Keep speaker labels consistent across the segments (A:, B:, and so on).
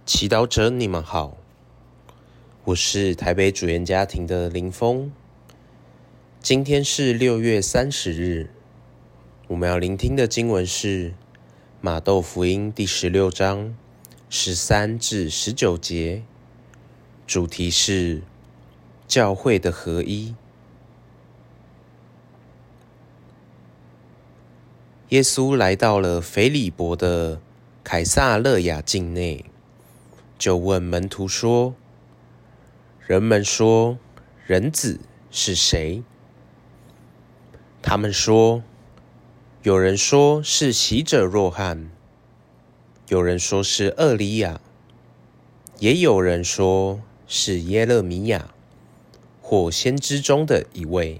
A: 祈祷者，你们好，我是台北主言家庭的林峰。今天是6月30日，我们要聆听的经文是马窦福音第16章13至19节，主题是教会的合一。耶稣来到了腓利伯的凯撒勒雅境内，就问门徒说：人们说人子是谁？他们说，有人说是洗者若翰，有人说是厄里亚，也有人说是耶勒米亚或先知中的一位。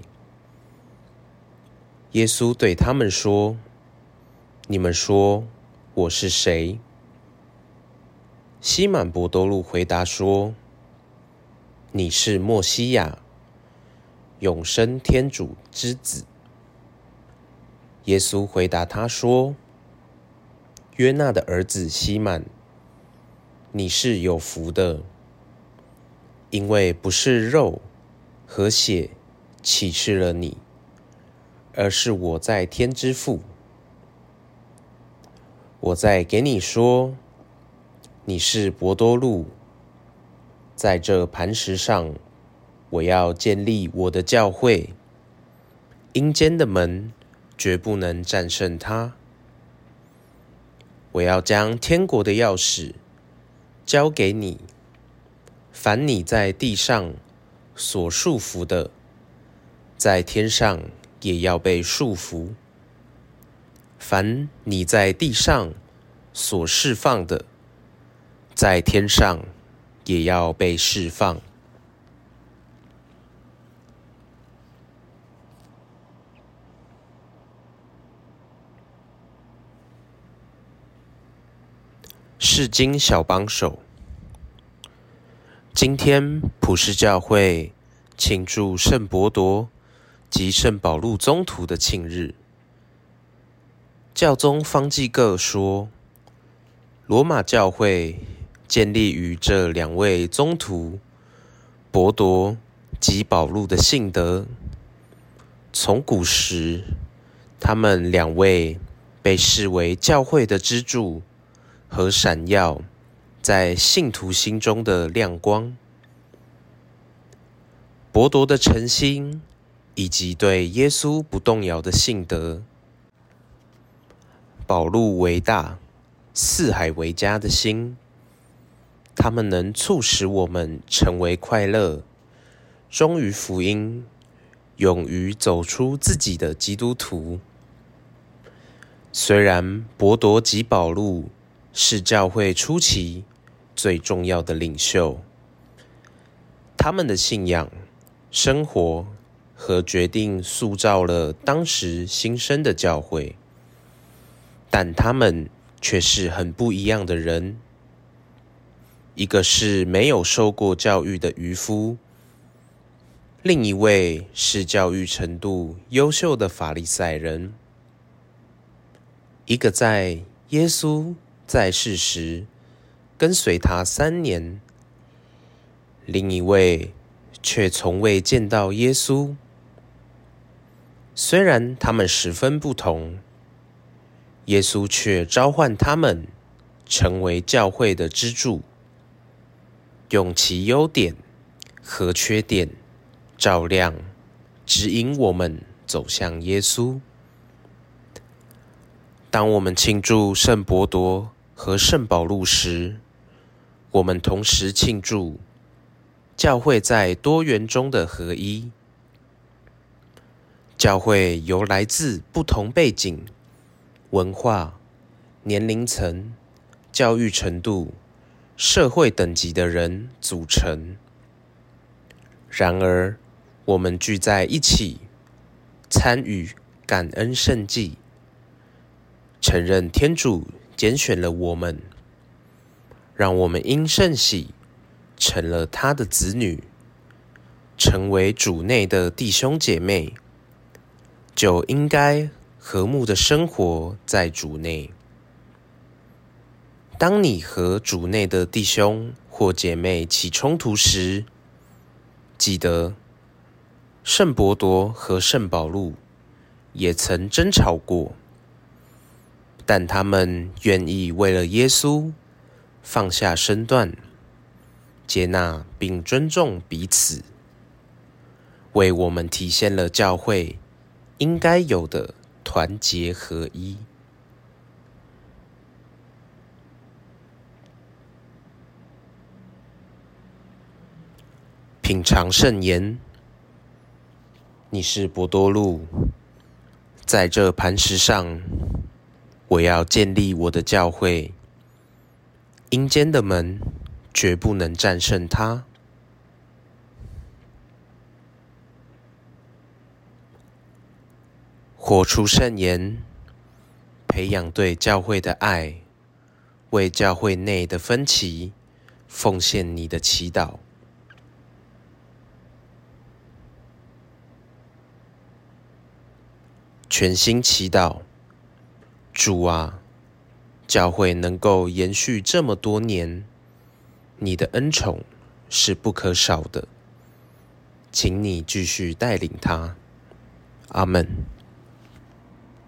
A: 耶稣对他们说：你们说我是谁？西满伯多禄回答说：你是默西亚，永生天主之子。耶稣回答他说：约纳的儿子西满，你是有福的，因为不是肉和血启示了你，而是我在天之父。我再给你说，你是伯多禄，在这磐石上，我要建立我的教会，阴间的门绝不能战胜它。我要将天国的钥匙交给你，凡你在地上所束缚的，在天上也要被束缚；凡你在地上所释放的，在天上也要被释放。释经小帮手，今天普世教会庆祝圣伯铎及圣保禄宗徒的庆日。教宗方济各说，罗马教会建立于这两位宗徒伯铎及保禄的信德。从古时，他们两位被视为教会的支柱和闪耀在信徒心中的亮光。伯铎的诚心以及对耶稣不动摇的信德，保禄伟大四海为家的心，他们能促使我们成为快乐、忠于福音、勇于走出自己的基督徒。虽然伯铎及保禄是教会初期最重要的领袖，他们的信仰、生活和决定塑造了当时新生的教会，但他们却是很不一样的人。一个是没有受过教育的渔夫，另一位是教育程度优秀的法利赛人。一个在耶稣在世时跟随他3年，另一位却从未见到耶稣。虽然他们十分不同，耶稣却召唤他们成为教会的支柱，用其优点和缺点照亮、指引我们走向耶稣。当我们庆祝圣伯铎和圣保禄时，我们同时庆祝教会在多元中的合一。教会由来自不同背景、文化、年龄层、教育程度、社会等级的人组成。然而，我们聚在一起，参与感恩圣祭，承认天主拣选了我们，让我们因圣喜成了他的子女，成为主内的弟兄姐妹，就应该和睦的生活在主内。 当你和主内的弟兄或姐妹起冲突时，记得圣伯多和圣保禄也曾争吵过，但他们愿意为了耶稣放下身段，接纳并尊重彼此，为我们体现了教会应该有的团结合一。品尝圣言，你是伯多禄，在这磐石上，我要建立我的教会，阴间的门绝不能战胜它。活出圣言，培养对教会的爱，为教会内的分歧奉献你的祈祷。全心祈祷，主啊，教会能够延续这么多年，你的恩宠是不可少的，请你继续带领它。阿们。